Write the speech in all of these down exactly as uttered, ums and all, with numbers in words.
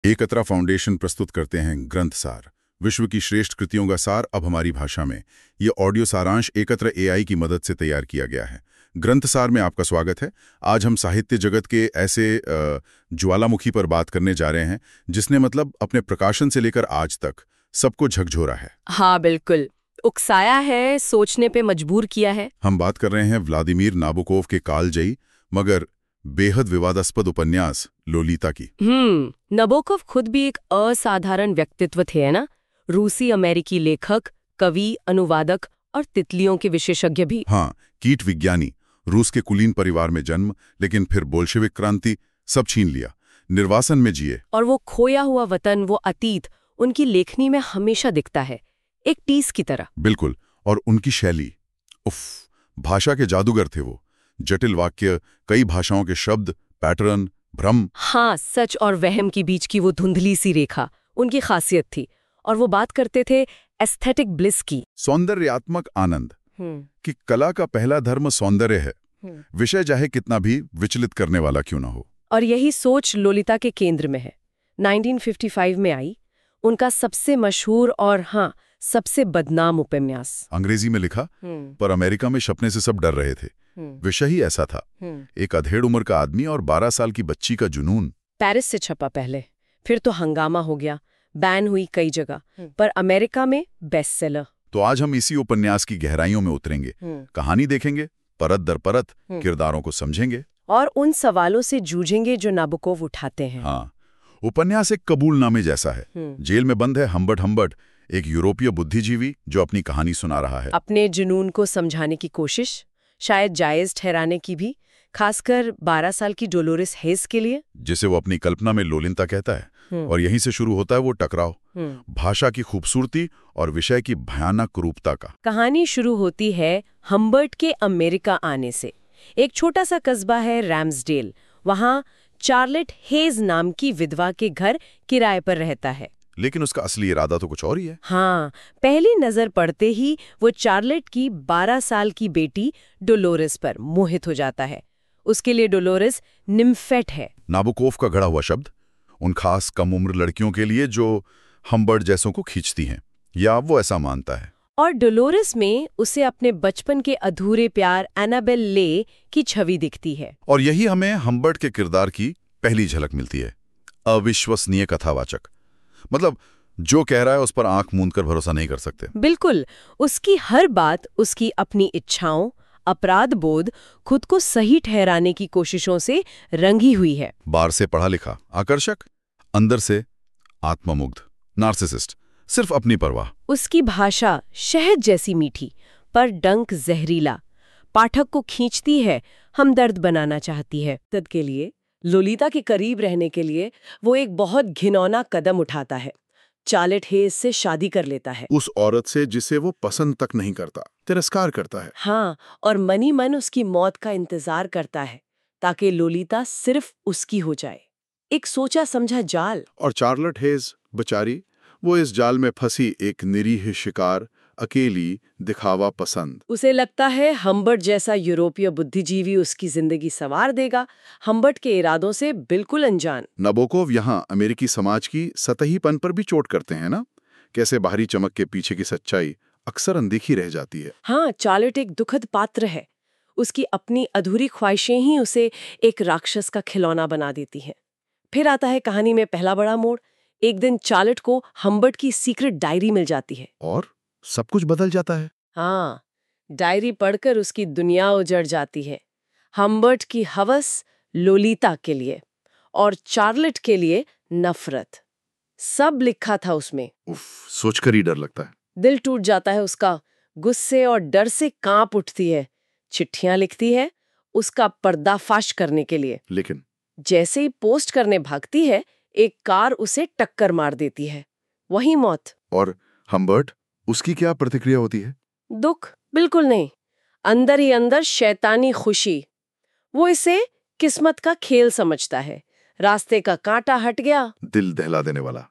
एकत्रा foundation प्रस्तुत करते हैं ग्रंथसार, विश्व की श्रेष्ठ कृतियों का सार अब हमारी भाषा में। ये ऑडियो सारांश एकत्र एआई की मदद से तैयार किया गया है। ग्रंथसार में आपका स्वागत है। आज हम साहित्य जगत के ऐसे ज्वालामुखी पर बात करने जा रहे हैं जिसने मतलब अपने प्रकाशन से लेकर आज तक सबको झकझोरा है। हाँ बिल्कुल, उकसाया है, सोचने पे मजबूर किया है। हम बात कर रहे हैं व्लादिमीर नाबोकोव के कालजयी मगर बेहद विवादास्पद उपन्यास लोलिता की। हम्म नबोकोव खुद भी एक असाधारण व्यक्तित्व थे, है ना? रूसी अमेरिकी लेखक, कवि, अनुवादक और तितलियों के विशेषज्ञ भी। हाँ, कीट विज्ञानी, रूस के कुलीन परिवार में जन्म, लेकिन फिर बोल्शेविक क्रांति सब छीन लिया, निर्वासन में जिए। और वो खोया हुआ वतन, वो अतीत उनकी लेखनी में हमेशा दिखता है, एक टीस की तरह। बिल्कुल। और उनकी शैली, उफ, भाषा के जादूगर थे वो। जटिल वाक्य, कई भाषाओं के शब्द, पैटर्न, भ्रम। हाँ, सच और वहम के बीच की वो धुंधली सी रेखा उनकी खासियत थी। और वो बात करते थे एस्थेटिक ब्लिस की, सौंदर्यात्मक आनंद, कि कला का पहला धर्म सौंदर्य है, विषय चाहे कितना भी विचलित करने वाला क्यों ना हो। और यही सोच लोलिता के केंद्र में है। उन्नीस सौ पचपन में आई, उनका सबसे मशहूर और हाँ सबसे बदनाम उपन्यास। अंग्रेजी में लिखा, पर अमेरिका में छपने से सब डर रहे थे। विषय ही ऐसा था, एक अधेड़ उम्र का आदमी और बारह साल की बच्ची का जुनून। पेरिस से छपा पहले, फिर तो हंगामा हो गया, बैन हुई कई जगह, पर अमेरिका में बेस्ट सेलर। तो आज हम इसी उपन्यास की गहराइयों में उतरेंगे, कहानी देखेंगे, परत दर परत, किरदारों को समझेंगे और उन सवालों से जूझेंगे जो नाबोकोव उठाते हैं। हाँ, उपन्यास एक कबूलनामे जैसा है। जेल में बंद है हम्बर्ट हम्बर्ट, एक यूरोपीय बुद्धिजीवी जो अपनी कहानी सुना रहा है, अपने जुनून को समझाने की कोशिश, शायद जायज ठहराने की भी, खासकर बारह साल की डोलोरेस हेज के लिए, जिसे वो अपनी कल्पना में लोलिता कहता है। और यहीं से शुरू होता है वो टकराव, भाषा की खूबसूरती और विषय की भयानक रूपता का। कहानी शुरू होती है हम्बर्ट के अमेरिका आने से। एक छोटा सा कस्बा है रैम्सडेल, वहाँ चार्लेट हेज नाम की विधवा के घर किराए पर रहता है। लेकिन उसका असली इरादा तो कुछ और ही है। हाँ, पहली नजर पड़ते ही वो चार्लेट की बारह साल की बेटी डोलोरेस पर मोहित हो जाता है। उसके लिए डोलोरेस निम्फेट है, नाबोकोव का गढ़ा हुआ शब्द, उन खास कम उम्र लड़कियों के लिए जो हम्बर्ट जैसों को खींचती हैं, या वो ऐसा मानता है। और डोलोरेस में उसे अपने बचपन के अधूरे प्यार एनाबेल ले की छवि दिखती है। और यही हमें हम्बर्ट के किरदार की पहली झलक मिलती है। अविश्वसनीय कथावाचक, मतलब जो कह रहा है उस पर आंख मूंद कर भरोसा नहीं कर सकते। बिल्कुल, उसकी हर बात उसकी अपनी इच्छाओं, अपराध बोध, खुद को सही ठहराने की कोशिशों से रंगी हुई है। बाहर से पढ़ा लिखा, आकर्षक, अंदर से आत्ममुग्ध, नार्सिसिस्ट, सिर्फ अपनी परवाह। उसकी भाषा शहद जैसी मीठी पर डंक जहरीला, पाठक को खींचती है, हमदर्द बनाना चाहती है। तद के लिए लोलिता के करीब रहने के लिए वो एक बहुत घिनौना कदम उठाता है, चार्लेट हेज से शादी कर लेता है। उस औरत से जिसे वो पसंद तक नहीं करता, तिरस्कार करता है। हाँ, और मनी मन उसकी मौत का इंतजार करता है ताकि लोलिता सिर्फ उसकी हो जाए। एक सोचा समझा जाल। और चार्लेट हेज बेचारी, वो इस जाल में फंसी एक निरीह शिकार, अकेली, दिखावा पसंद। उसे लगता है हम्बर्ट जैसा यूरोपीय बुद्धिजीवी उसकी जिंदगी संवार देगा, हम्बर्ट के इरादों से बिल्कुल अनजान। नाबोकोव यहाँ अमेरिकी समाज की सतहीपन पर भी चोट करते हैं ना, कैसे बाहरी चमक के पीछे की सच्चाई अक्सर अनदेखी रह जाती है। हाँ, चार्लेट एक दुखद पात्र है। उसकी अपनी अधूरी ख्वाहिशें ही उसे एक राक्षस का खिलौना बना देती हैं। फिर आता है कहानी में पहला बड़ा मोड़। एक दिन चार्लेट को हम्बर्ट की सीक्रेट डायरी मिल जाती है और सब कुछ बदल जाता है। हाँ, डायरी पढ़कर उसकी दुनिया उजड़ जाती है। हम्बर्ट की हवस लोलिता के लिए और चार्लेट के लिए नफरत, सब लिखा था उसमें। उफ, सोचकर ही डर लगता है। दिल टूट जाता है उसका, गुस्से और डर से कांप उठती है। चिट्ठियां लिखती है उसका पर्दाफाश करने के लिए, लेकिन जैसे ही पोस्ट करने भागती है, एक कार उसे टक्कर मार देती है, वही मौत। और हम्बर्ट, उसकी क्या प्रतिक्रिया होती है? दुख? बिल्कुल नहीं, अंदर ही अंदर शैतानी खुशी। वो इसे किस्मत का खेल समझता है, रास्ते का कांटा हट गया। दिल दहला देने वाला।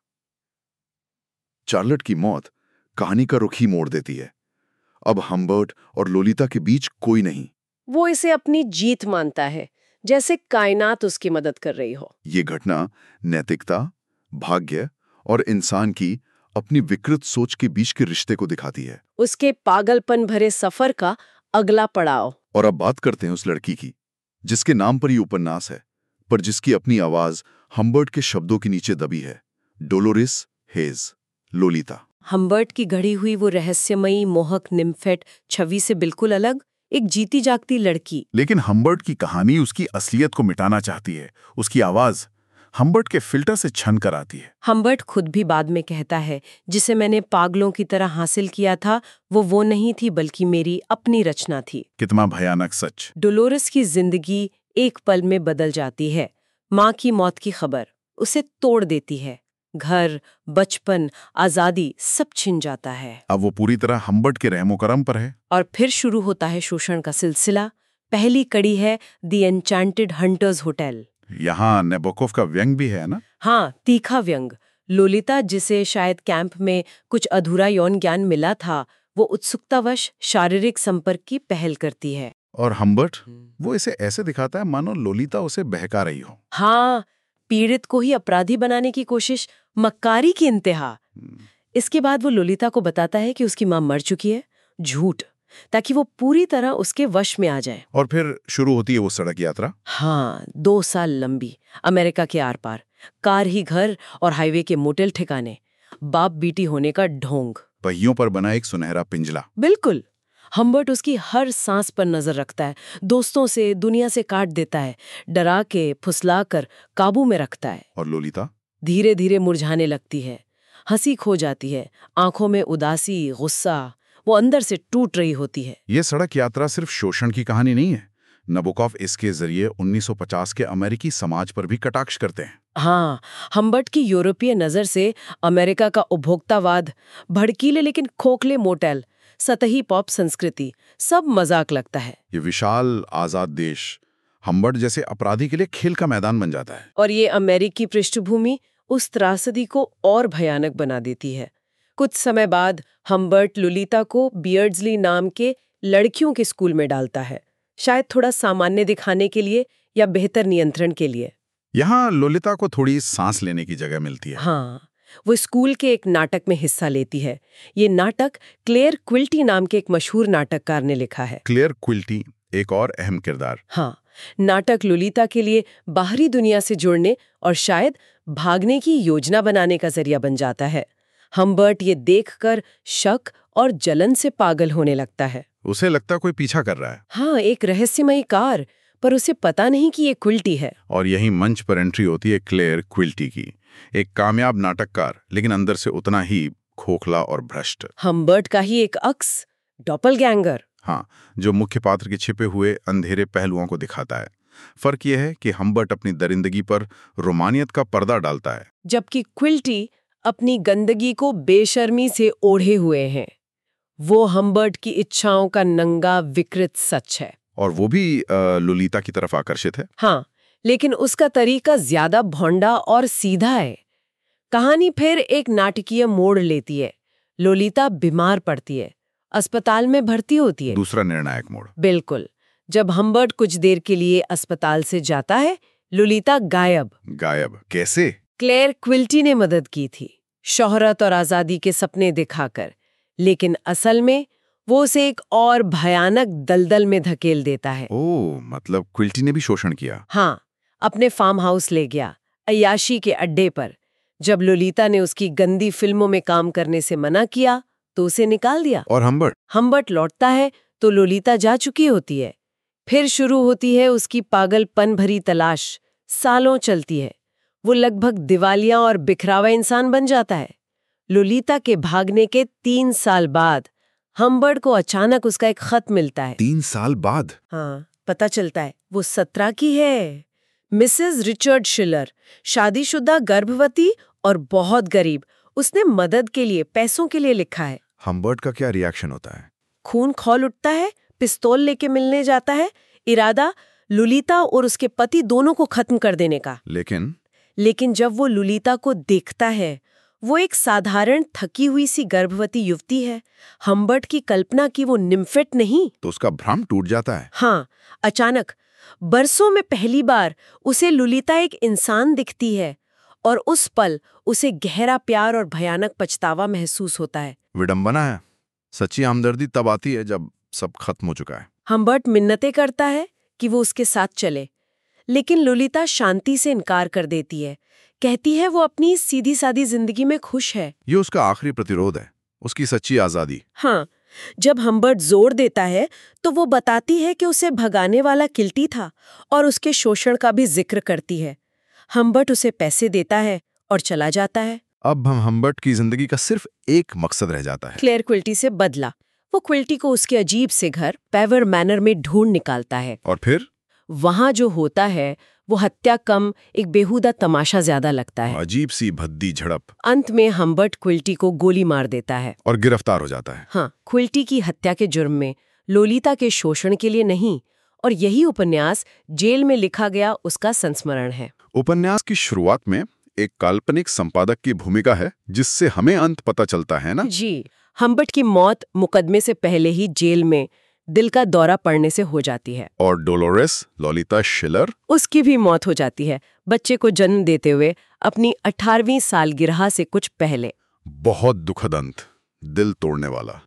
चार्लेट की मौत कहानी का रुख ही मोड़ देती है। अब हम्बर्ट और लोलिता के बीच कोई नहीं। वो इसे अपनी जीत मानता है, जैसे कायनात उसकी मदद कर रही हो। ये घटना नैतिकता, भाग्य और इंसान की अपनी विकृत सोच के बीच के रिश्ते को दिखाती है। उसके पागलपन भरे सफर का अगला पड़ाव। और अब बात करते हैं उस लड़की की जिसके नाम पर ये उपन्यास है, पर जिसकी अपनी आवाज हम्बर्ट के शब्दों के नीचे दबी है। Dolores hedge, Lolita. हम्बर्ट की गढ़ी हुई वो रहस्यमयी मोहक निम्फेट छवि से बिल्कुल अलग, एक जीती जागती लड़की। लेकिन हम्बर्ट की कहानी उसकी असलियत को मिटाना चाहती है। उसकी आवाज हम्बर्ट के फिल्टर से छन कर आती है। हम्बर्ट खुद भी बाद में कहता है, जिसे मैंने पागलों की तरह हासिल किया था वो वो नहीं थी बल्कि मेरी अपनी रचना थी। कितना भयानक सच। डोलोरेस की जिंदगी एक पल में बदल जाती है। माँ की मौत की खबर उसे तोड़ देती है। घर, बचपन, आजादी सब छिन जाता है। अब वो पूरी तरह हम्बर्ट के रहमो करम पर है। और फिर शुरू होता है शोषण का सिलसिला। पहली कड़ी है द एन्चेंटेड हंटर्स होटल। यहाँ नेबोकोव का व्यंग भी है ना? हाँ, तीखा व्यंग। लोलिता, जिसे शायद कैंप में कुछ अधूरा यौन ज्ञान मिला था, वो उत्सुकतावश शारीरिक संपर्क की पहल करती है। और हम्बर्ट वो इसे ऐसे दिखाता है मानो लोलिता उसे बहका रही हो। हाँ, पीड़ित को ही अपराधी बनाने की कोशिश, मक्कारी की इंतहा। इसके बाद वो लोलिता को बताता है कि उसकी माँ मर चुकी है, झूठ, ताकि वो पूरी तरह उसके वश में आ जाए। और फिर शुरू होती है वो सड़क यात्रा। हाँ, दो साल लंबी, अमेरिका के आर पार, कार ही घर और हाईवे के मोटेल ठिकाने, बाप बेटी होने का ढोंग। पहियों पर बना एक सुनहरा पिंजला। बिल्कुल। हम्बर्ट उसकी हर सांस पर नजर रखता है, दोस्तों से, दुनिया से काट देता है, डरा के, फुसला कर काबू में रखता है। और लोलिता धीरे धीरे मुरझाने लगती है, हंसी खो जाती है, आंखों में उदासी, गुस्सा, वो अंदर से टूट रही होती है। ये सड़क यात्रा सिर्फ शोषण की कहानी नहीं है। नबोकोव इसके जरिए उन्नीस सौ पचास के अमेरिकी समाज पर भी कटाक्ष करते हैं। हाँ, हम्बर्ट की यूरोपीय नजर से अमेरिका का उपभोक्तावाद, भड़कीले लेकिन खोखले मोटेल, सतही पॉप संस्कृति, सब मजाक लगता है। ये विशाल आजाद देश हम्बर्ट जैसे अपराधी के लिए खेल का मैदान बन जाता है। और ये अमेरिकी पृष्ठभूमि उस त्रासदी को और भयानक बना देती है। कुछ समय बाद हम्बर्ट लोलिता को बियर्ड्सली नाम के लड़कियों के स्कूल में डालता है, शायद थोड़ा सामान्य दिखाने के लिए या बेहतर नियंत्रण के लिए। यहाँ लोलिता को थोड़ी सांस लेने की जगह मिलती है। हाँ, वो स्कूल के एक नाटक में हिस्सा लेती है। ये नाटक क्लेयर क्विल्टी नाम के एक मशहूर नाटककार ने लिखा है। क्लेयर क्विल्टी एक और अहम किरदार। हाँ, नाटक लोलिता के लिए बाहरी दुनिया से जुड़ने और शायद भागने की योजना बनाने का जरिया बन जाता है। हम्बर्ट ये देखकर शक और जलन से पागल होने लगता है। उसे लगता कोई पीछा कर रहा है। हाँ, एक रहस्यमयी कार, पर उसे पता नहीं कि ये क्विल्टी है। और यही मंच पर एंट्री होती है क्लेयर क्विल्टी की, एक कामयाब नाटककार लेकिन अंदर से उतना ही खोखला और भ्रष्ट। हम्बर्ट का ही एक अक्स, डॉपलगैंगर। हाँ, जो मुख्य पात्र के छिपे हुए अंधेरे पहलुओं को दिखाता है। फर्क यह है कि हम्बर्ट अपनी दरिंदगी पर रोमानियत का पर्दा डालता है, जबकि क्विल्टी अपनी गंदगी को बेशर्मी से ओढ़े हुए हैं। वो हम्बर्ट की इच्छाओं का नंगा विकृत सच है। और वो भी आ, लोलिता की तरफ आकर्षित है। हाँ, लेकिन उसका तरीका ज्यादा भौंडा और सीधा है। कहानी फिर एक नाटकीय मोड़ लेती है। लोलिता बीमार पड़ती है, अस्पताल में भर्ती होती है। दूसरा निर्णायक मोड़। बिल्कुल। जब हम्बर्ट कुछ देर के लिए अस्पताल से जाता है, लोलिता गायब। गायब कैसे? क्लेयर क्विल्टी ने मदद की थी, शोहरत और आजादी के सपने दिखाकर, लेकिन असल में वो उसे एक और भयानक दलदल में धकेल देता है। ओह, मतलब क्विल्टी ने भी शोषण किया। हाँ, अपने फार्म हाउस ले गया, अय्याशी के अड्डे पर। जब लोलिता ने उसकी गंदी फिल्मों में काम करने से मना किया तो उसे निकाल दिया। और हम्बर्ट हम्बर्ट लौटता है तो लोलिता जा चुकी होती है। फिर शुरू होती है उसकी पागलपन भरी तलाश। सालों चलती है। वो लगभग दिवालिया और बिखरावा इंसान बन जाता है। लोलिता के भागने के तीन साल बाद हम्बर्ट को अचानक उसका एक खत मिलता है। तीन साल बाद? हाँ, पता चलता है वो सत्रह की है। मिसेस रिचर्ड शिलर, शादीशुदा, गर्भवती और बहुत गरीब। उसने मदद के लिए, पैसों के लिए लिखा है। हम्बर्ट का क्या रिएक्शन होता है? खून खौल उठता है, पिस्तौल लेके मिलने जाता है, इरादा लुलिता और उसके पति दोनों को खत्म कर देने का। लेकिन लेकिन जब वो लुलिता को देखता है, वो एक साधारण थकी हुई सी गर्भवती युवती है। हम्बर्ट की कल्पना की वो निम्फेट नहीं। तो उसका भ्रम टूट जाता है। हाँ, अचानक बरसों में पहली बार उसे लुलिता एक इंसान दिखती है और उस पल उसे गहरा प्यार और भयानक पछतावा महसूस होता है। विडंबना है। सच्ची हमदर्दी तब आती है जब सब खत्म हो चुका है। हम्बर्ट मिन्नतें करता है कि वो उसके साथ चले, लेकिन लोलिता शांति से इनकार कर देती है। कहती है वो अपनी सीधी सादी जिंदगी में खुश है। ये उसका आखिरी प्रतिरोध है, उसकी सच्ची आजादी। हाँ, जब हम्बर्ट जोर देता है तो वो बताती है कि उसे भगाने वाला किल्टी था और उसके शोषण का भी जिक्र करती है। हम्बर्ट उसे पैसे देता है और चला जाता है। अब हम हम्बर्ट की जिंदगी का सिर्फ एक मकसद रह जाता है, क्लेयर क्विल्टी से बदला। वो क्विल्टी को उसके अजीब से घर पेवर मैनर में ढूंढ निकालता है। और फिर वहां जो होता है वो हत्या कम एक बेहुदा तमाशा ज्यादा लगता है। अजीब सी भद्दी झड़प। अंत में हम्बर्ट क्विल्टी को गोली मार देता है और गिरफ्तार हो जाता है। हाँ, क्विल्टी की हत्या के जुर्म में, लोलिता के शोषण के लिए नहीं। और यही उपन्यास जेल में लिखा गया उसका संस्मरण है। उपन्यास की शुरुआत में एक काल्पनिक संपादक की भूमिका है, जिससे हमें अंत पता चलता है ना। जी, हम्बर्ट की मौत मुकदमे से पहले ही जेल में दिल का दौरा पड़ने से हो जाती है। और डोलोरेस लोलिता शिलर, उसकी भी मौत हो जाती है, बच्चे को जन्म देते हुए अपनी अठारहवीं सालगिरह से कुछ पहले। बहुत दुखद अंत, दिल तोड़ने वाला।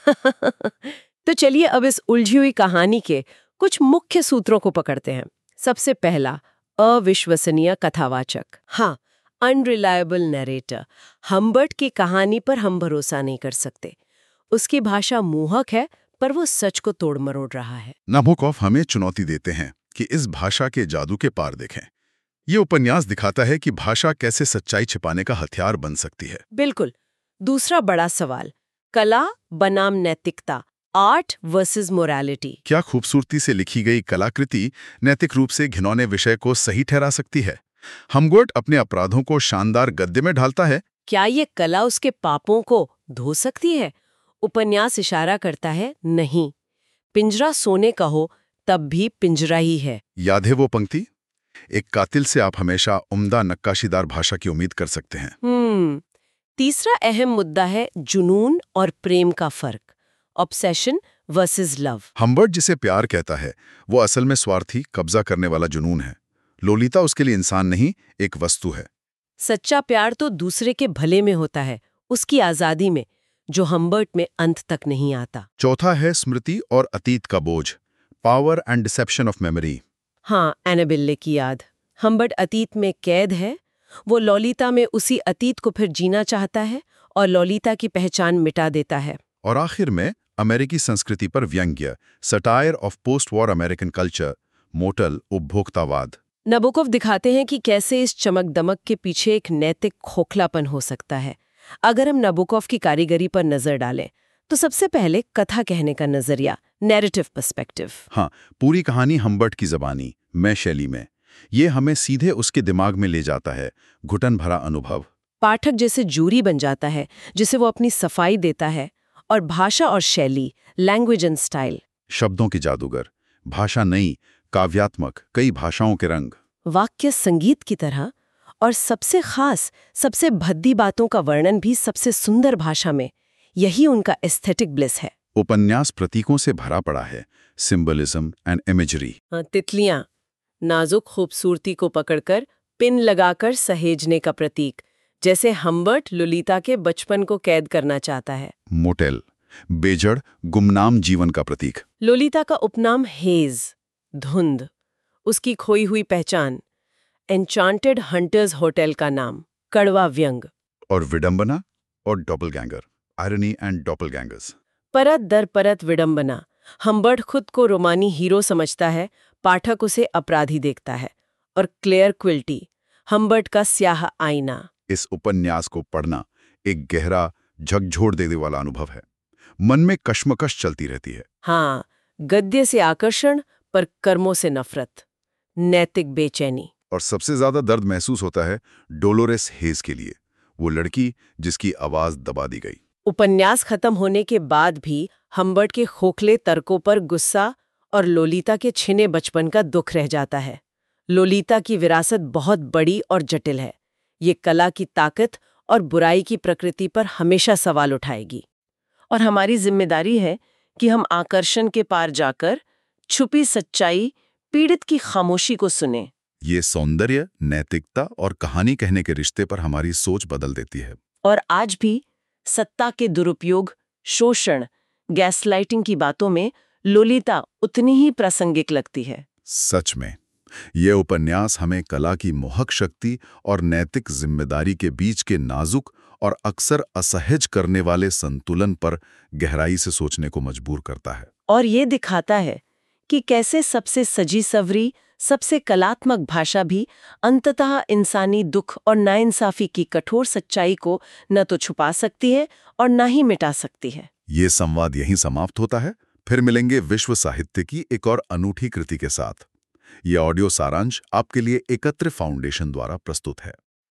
तो चलिए अब इस उलझी हुई कहानी के कुछ मुख्य सूत्रों को पकड़ते हैं। सबसे पहला, अविश्वसनीय कथावाचक। हाँ, अनरिलायबल नरेटर। हम्बर्ट की कहानी पर हम भरोसा नहीं कर सकते। उसकी भाषा मोहक है, पर वो सच को तोड़ मरोड़ रहा है। नाबोकोव हमें चुनौती देते हैं कि इस भाषा के जादू के पार देखें। ये उपन्यास दिखाता है कि भाषा कैसे सच्चाई छिपाने का हथियार बन सकती है। बिल्कुल। दूसरा बड़ा सवाल, कला बनाम नैतिकता, आर्ट वर्सेस मोरालिटी। क्या खूबसूरती से लिखी गई कलाकृति नैतिक रूप से घिनौने विषय को सही ठहरा सकती है? हम्बर्ट अपने अपराधों को शानदार गद्य में ढालता है। क्या ये कला उसके पापों को धो सकती है? उपन्यास इशारा करता है नहीं। पिंजरा सोने का हो तब भी पिंजरा ही है। याद है वो पंक्ति, एक कातिल से आप हमेशा उम्दा नक्काशीदार भाषा की उम्मीद कर सकते हैं। हम्म तीसरा अहम मुद्दा है जुनून और प्रेम का फर्क, ऑब्सेशन वर्सेस लव। हम्बर्ट जिसे प्यार कहता है वो असल में स्वार्थी, कब्जा करने वाला जुनून है। लोलिता उसके लिए इंसान नहीं, एक वस्तु है। सच्चा प्यार तो दूसरे के भले में होता है, उसकी आजादी में, जो हम्बर्ट में अंत तक नहीं आता। चौथा है स्मृति और अतीत का बोझ, power and deception of memory. हाँ, एनाबेल्ले की याद। हम्बर्ट अतीत में कैद है। वो लोलिता में उसी अतीत को फिर जीना चाहता है और लोलिता की पहचान मिटा देता है। और आखिर में अमेरिकी संस्कृति पर व्यंग्य, satire of post war American culture, motel उपभोक्तावाद। नबोकोव दिखाते हैं कि कैसे इस चमक दमक के पीछे एक नैतिक खोखलापन हो सकता है। अगर हम नबोकोव की कारीगरी पर नजर डालें तो सबसे पहले कथा कहने का नजरिया, नैरेटिव पर्सपेक्टिव। हाँ, पूरी कहानी हम्बर्ट की जबानी, मैं शैली में, ये हमें सीधे उसके दिमाग में ले जाता है, घुटन भरा अनुभव। पाठक जैसे जूरी बन जाता है जिसे वो अपनी सफाई देता है। और भाषा और शैली, लैंग्वेज एंड स्टाइल, शब्दों के जादूगर, भाषा नई, काव्यात्मक, कई भाषाओं के रंग, वाक्य संगीत की तरह। और सबसे खास, सबसे भद्दी बातों का वर्णन भी सबसे सुंदर भाषा में। यही उनका एस्थेटिक ब्लिस है। उपन्यास प्रतीकों से भरा पड़ा है, सिंबलिज्म एंड इमेजरी। तितलियां, नाजुक खूबसूरती को पकड़कर पिन लगाकर सहेजने का प्रतीक, जैसे हम्बर्ट लोलिता के बचपन को कैद करना चाहता है। मोटेल, बेजड़ गुमनाम जीवन का प्रतीक। लोलिता का उपनाम हेज, धुंध, उसकी खोई हुई पहचान। एन्चांटेड हंटर्स होटल का नाम, कड़वा व्यंग। और विडंबना और डॉपलगैंगर, आयरनी एंड डॉपलगैंगर्स। परत दर परत विडंबना। हम्बर्ट खुद को रोमानी हीरो समझता है, पाठक उसे अपराधी देखता है। और क्लेयर क्विल्टी, हम्बर्ट का स्याह आईना। इस उपन्यास को पढ़ना एक गहरा, झकझोर देने वाला अनुभव है। मन में कश्मकश चलती रहती है। हाँ, गद्य से आकर्षण पर कर्मों से नफरत, नैतिक बेचैनी। और सबसे ज्यादा दर्द महसूस होता है डोलोरेस हेज के लिए, वो लड़की जिसकी आवाज दबा दी गई। उपन्यास खत्म होने के बाद भी हम्बर्ट के खोखले तर्कों पर गुस्सा और लोलिता के छिने बचपन का दुख रह जाता है। लोलिता की विरासत बहुत बड़ी और जटिल है। ये कला की ताकत और बुराई की प्रकृति पर हमेशा सवाल उठाएगी। और हमारी जिम्मेदारी है कि हम आकर्षण के पार जाकर छुपी सच्चाई, पीड़ित की खामोशी को सुनें। ये सौंदर्य, नैतिकता और कहानी कहने के रिश्ते पर हमारी सोच बदल देती है। और आज भी सत्ता के दुरुपयोग, शोषण, गैसलाइटिंग की बातों में लोलिता उतनी ही प्रासंगिक लगती है। सच में ये उपन्यास हमें कला की मोहक शक्ति और नैतिक जिम्मेदारी के बीच के नाजुक और अक्सर असहज करने वाले संतुलन पर गहराई से सोचने को मजबूर करता है। और ये दिखाता है कि कैसे सबसे सजी सवरी, सबसे कलात्मक भाषा भी अंततः इंसानी दुख और नाइंसाफी की कठोर सच्चाई को न तो छुपा सकती है और न ही मिटा सकती है। ये संवाद यहीं समाप्त होता है। फिर मिलेंगे विश्व साहित्य की एक और अनूठी कृति के साथ। ये ऑडियो सारांश आपके लिए एकत्र फाउंडेशन द्वारा प्रस्तुत है।